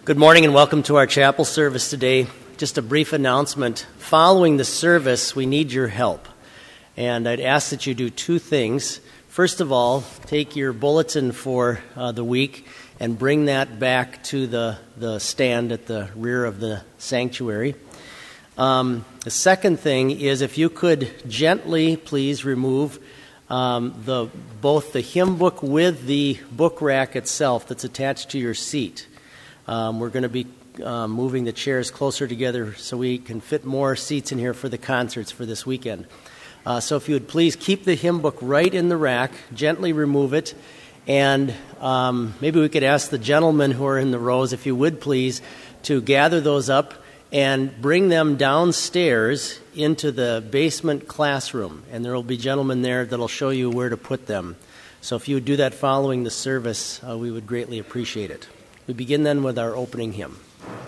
Good morning and welcome to our chapel service today. Just a brief announcement. Following the service, we need your help. And I'd ask that you do two things. First of all, take your bulletin for the week and bring that back to the stand at the rear of the sanctuary. The second thing is if you could gently, please, remove both the hymn book with the book rack itself that's attached to your seat. We're going to be moving the chairs closer together so we can fit more seats in here for the concerts for this weekend. So if you would please keep the hymn book right in the rack, gently remove it, and maybe we could ask the gentlemen who are in the rows, if you would please, to gather those up and bring them downstairs into the basement classroom. And there will be gentlemen there that will show you where to put them. So if you would do that following the service, we would greatly appreciate it. We begin then with our opening hymn.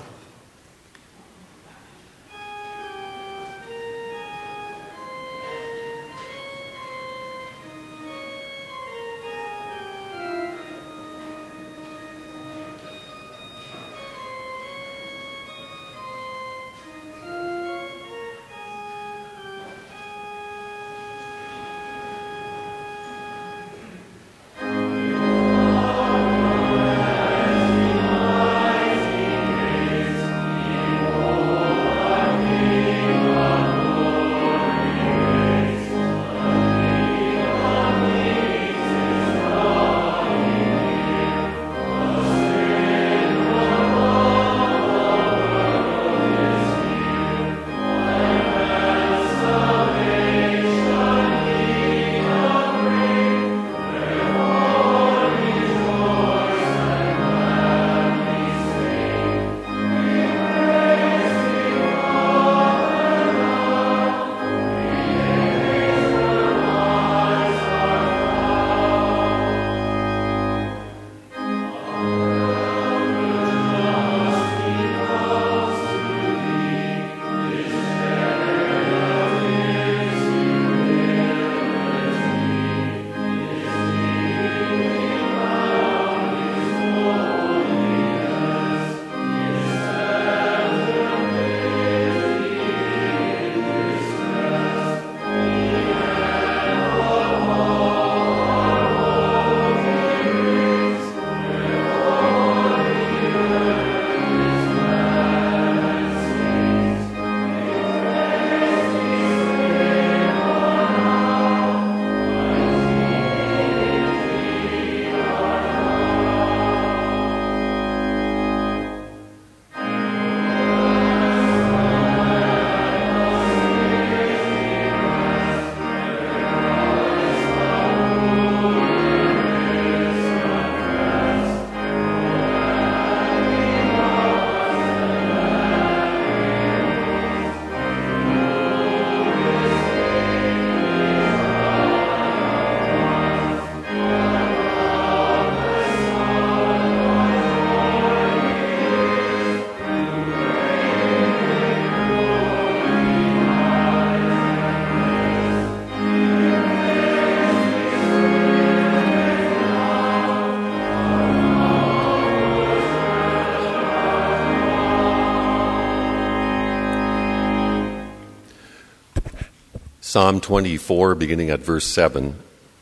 Psalm 24, beginning at verse 7.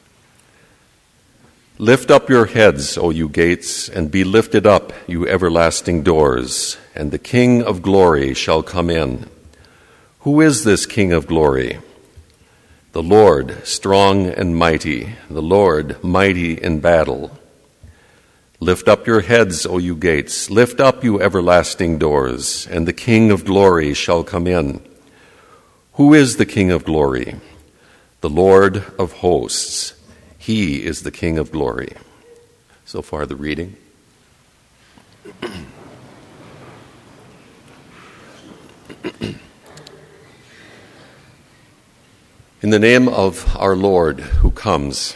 Lift up your heads, O you gates, and be lifted up, you everlasting doors, and the King of glory shall come in. Who is this King of glory? The Lord, strong and mighty, the Lord, mighty in battle. Lift up your heads, O you gates, lift up, you everlasting doors, and the King of glory shall come in. Who is the King of glory? The Lord of hosts. He is the King of glory. So far the reading. In the name of our Lord who comes.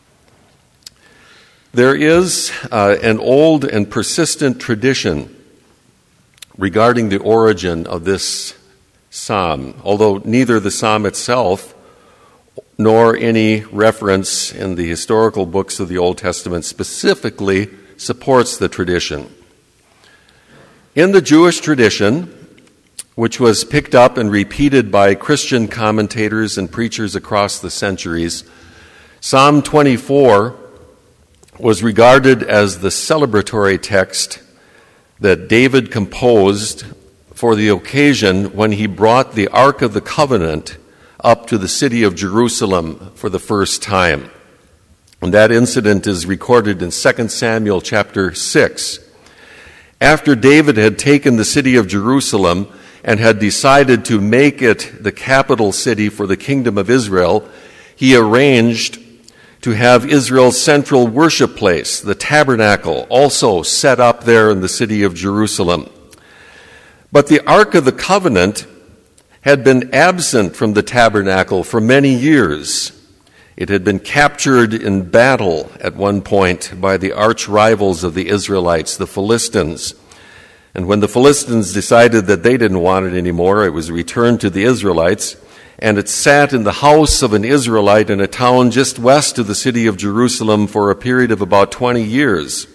There is an old and persistent tradition regarding the origin of this psalm, although neither the psalm itself nor any reference in the historical books of the Old Testament specifically supports the tradition. In the Jewish tradition, which was picked up and repeated by Christian commentators and preachers across the centuries, Psalm 24 was regarded as the celebratory text that David composed for the occasion when he brought the Ark of the Covenant up to the city of Jerusalem for the first time. And that incident is recorded in 2 Samuel chapter 6. After David had taken the city of Jerusalem and had decided to make it the capital city for the kingdom of Israel, he arranged to have Israel's central worship place, the tabernacle, also set up there in the city of Jerusalem. But the Ark of the Covenant had been absent from the tabernacle for many years. It had been captured in battle at one point by the arch rivals of the Israelites, the Philistines. And when the Philistines decided that they didn't want it anymore, it was returned to the Israelites, and it sat in the house of an Israelite in a town just west of the city of Jerusalem for a period of about 20 years.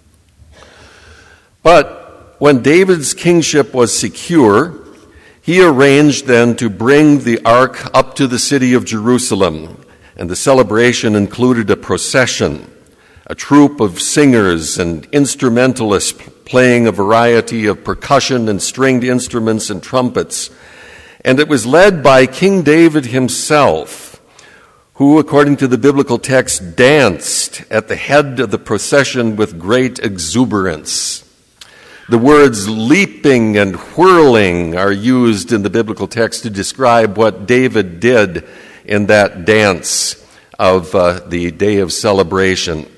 But when David's kingship was secure, he arranged then to bring the ark up to the city of Jerusalem, and the celebration included a procession, a troupe of singers and instrumentalists playing a variety of percussion and stringed instruments and trumpets. And it was led by King David himself, who, according to the biblical text, danced at the head of the procession with great exuberance. The words leaping and whirling are used in the biblical text to describe what David did in that dance of the day of celebration.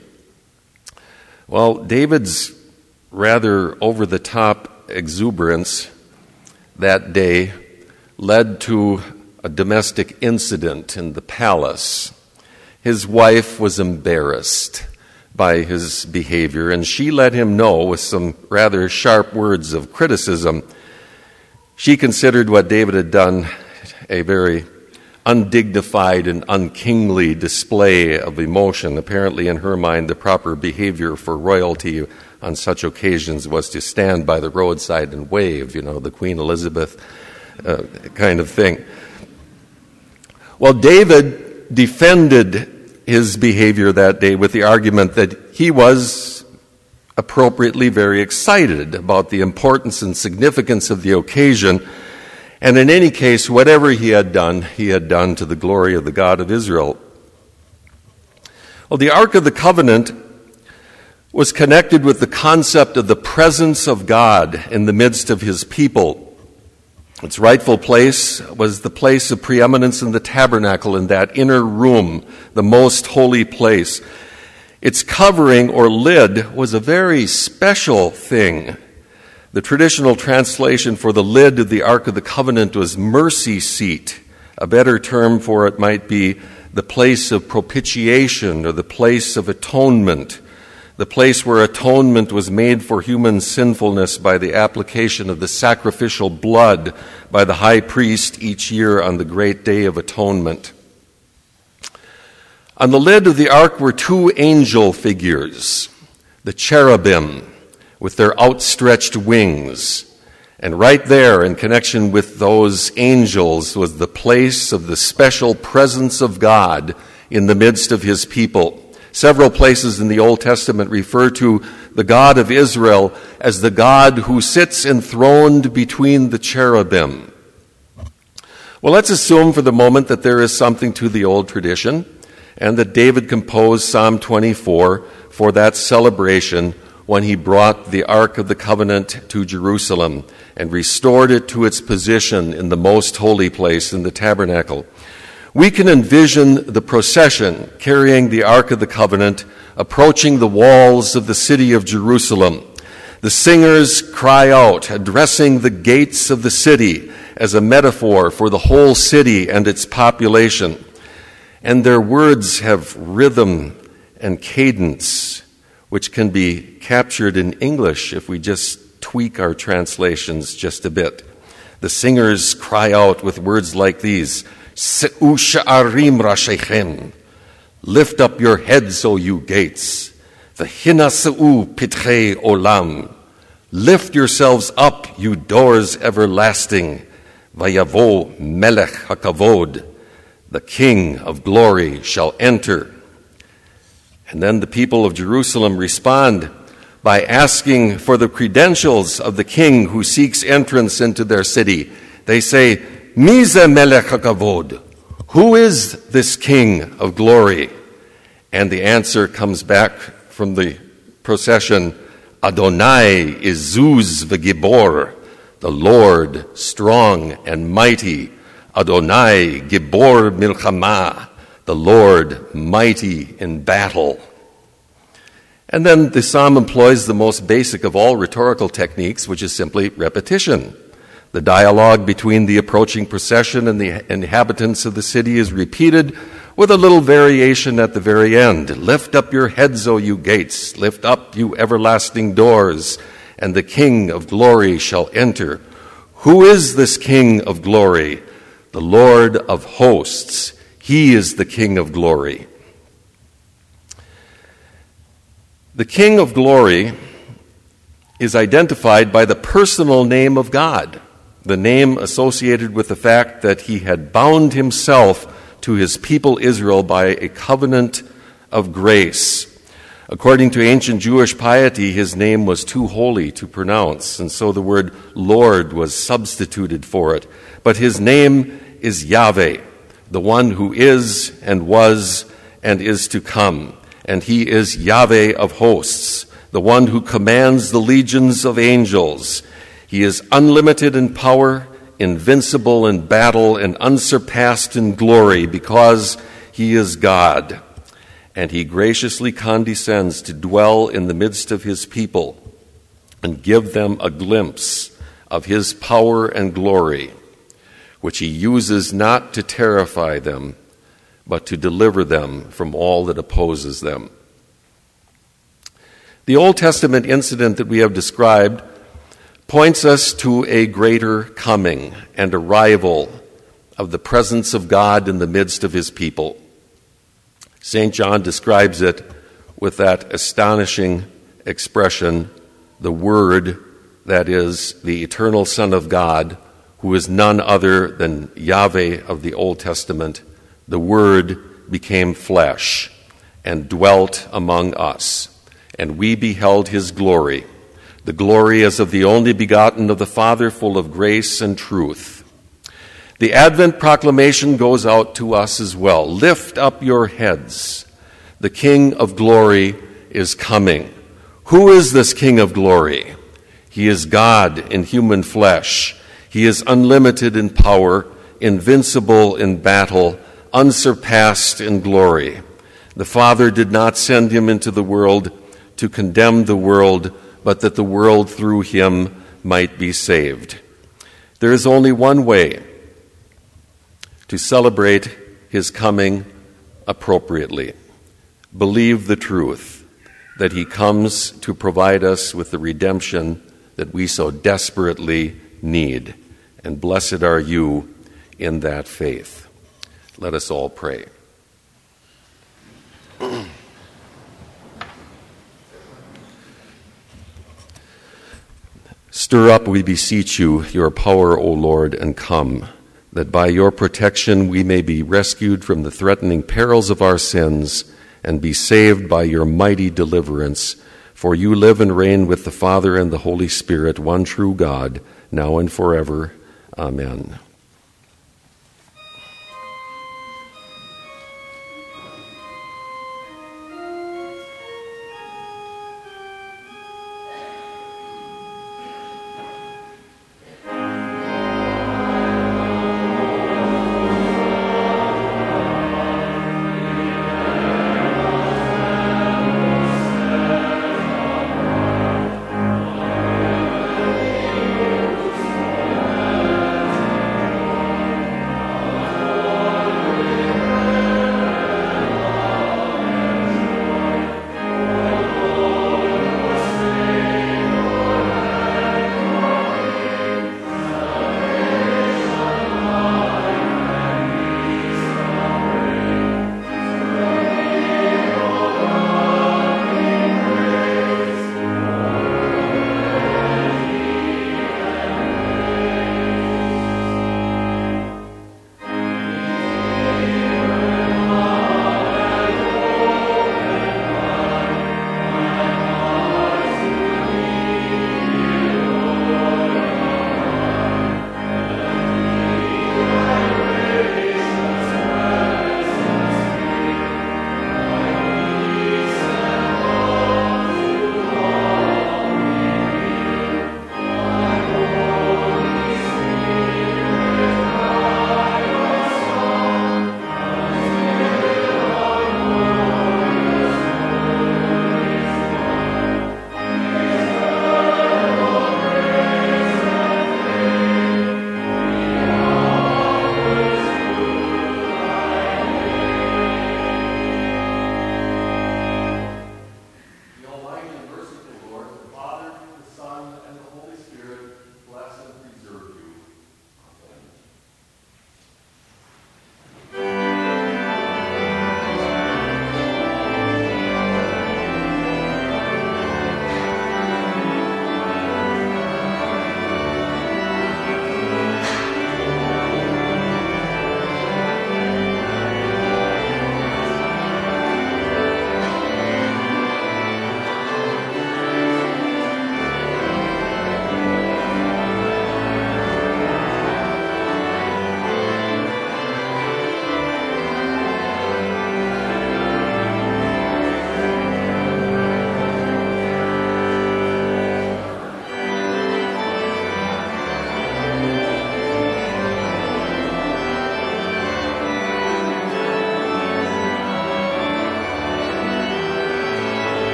Well, David's rather over-the-top exuberance that day led to a domestic incident in the palace. His wife was embarrassed by his behavior, and she let him know with some rather sharp words of criticism. She considered what David had done a very undignified and unkingly display of emotion. Apparently, in her mind, the proper behavior for royalty on such occasions was to stand by the roadside and wave, the Queen Elizabeth kind of thing. Well, David defended his behavior that day with the argument that he was appropriately very excited about the importance and significance of the occasion. And in any case, whatever he had done to the glory of the God of Israel. Well, the Ark of the Covenant was connected with the concept of the presence of God in the midst of his people. Its rightful place was the place of preeminence in the tabernacle, in that inner room, the most holy place. Its covering or lid was a very special thing. The traditional translation for the lid of the Ark of the Covenant was mercy seat. A better term for it might be the place of propitiation or the place of atonement, the place where atonement was made for human sinfulness by the application of the sacrificial blood by the high priest each year on the great day of atonement. On the lid of the ark were two angel figures, the cherubim, with their outstretched wings. And right there, in connection with those angels, was the place of the special presence of God in the midst of his people. Several places in the Old Testament refer to the God of Israel as the God who sits enthroned between the cherubim. Well, let's assume for the moment that there is something to the old tradition and that David composed Psalm 24 for that celebration when he brought the Ark of the Covenant to Jerusalem and restored it to its position in the most holy place in the tabernacle. We can envision the procession carrying the Ark of the Covenant approaching the walls of the city of Jerusalem. The singers cry out, addressing the gates of the city as a metaphor for the whole city and its population. And their words have rhythm and cadence, which can be captured in English if we just tweak our translations just a bit. The singers cry out with words like these: Se'u sha'arim rashechem, lift up your heads, O you gates. V'hina se'u pitchei olam, Lift yourselves up, you doors everlasting. Vayavo melech hakavod. The King of glory shall enter. And then the people of Jerusalem respond by asking for the credentials of the king who seeks entrance into their city. They say, Mize melech hakavod. Who is this King of glory? And the answer comes back from the procession, Adonai Izuz v'gibor, the Lord strong and mighty. Adonai Gibor Milchama, the Lord mighty in battle. And then the psalm employs the most basic of all rhetorical techniques, which is simply repetition. The dialogue between the approaching procession and the inhabitants of the city is repeated with a little variation at the very end. Lift up your heads, O you gates. Lift up, you everlasting doors, and the King of glory shall enter. Who is this King of glory? The Lord of hosts. He is the King of glory. The King of glory is identified by the personal name of God, the name associated with the fact that he had bound himself to his people Israel by a covenant of grace. According to ancient Jewish piety, his name was too holy to pronounce, and so the word Lord was substituted for it. But his name is Yahweh, the one who is and was and is to come. And he is Yahweh of hosts, the one who commands the legions of angels. He is unlimited in power, invincible in battle, and unsurpassed in glory because he is God. And he graciously condescends to dwell in the midst of his people and give them a glimpse of his power and glory, which he uses not to terrify them, but to deliver them from all that opposes them. The Old Testament incident that we have described points us to a greater coming and arrival of the presence of God in the midst of his people. St. John describes it with that astonishing expression, the Word, that is, the eternal Son of God, who is none other than Yahweh of the Old Testament. The Word became flesh and dwelt among us, and we beheld his glory, the glory as of the only begotten of the Father, full of grace and truth. The Advent proclamation goes out to us as well. Lift up your heads. The King of glory is coming. Who is this King of glory? He is God in human flesh. He is unlimited in power, invincible in battle, unsurpassed in glory. The Father did not send him into the world to condemn the world, but that the world through him might be saved. There is only one way to celebrate his coming appropriately. Believe the truth that he comes to provide us with the redemption that we so desperately need. And blessed are you in that faith. Let us all pray. Stir up, we beseech you, your power, O Lord, and come, that by your protection we may be rescued from the threatening perils of our sins and be saved by your mighty deliverance. For you live and reign with the Father and the Holy Spirit, one true God, now and forever. Amen.